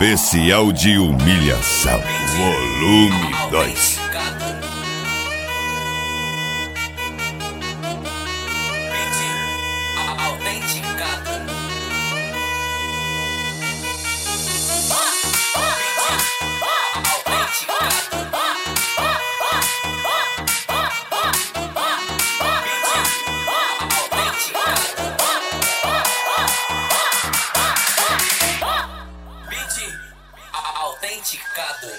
especial de humilhação, volume 2. Autenticado.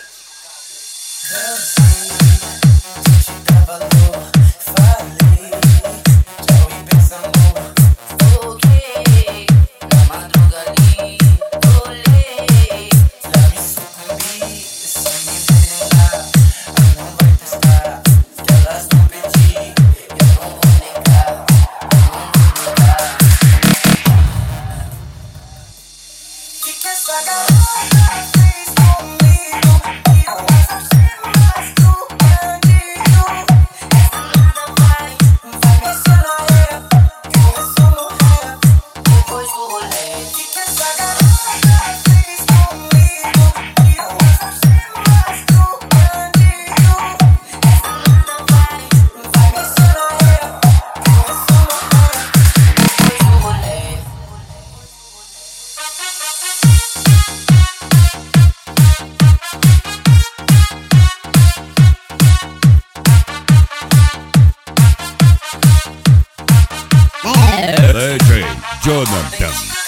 Te dá valor, falei, tchau e pensa amor. Ok, na madruga ali, olhei, lá me sucumbi, se me envenenar, não vai testar, que elas vão pedir, eu não vou negar, que essa garota fez comigo, e eu não sei mais do bandido. Essa nada vai mexer na areia, que eu ressono ré, depois do rolê. Que essa garota fez comigo, e eu não sei mais do bandido. Essa nada vai mexer na areia, que eu ressono ré, depois do rolê. DJ Jonathan.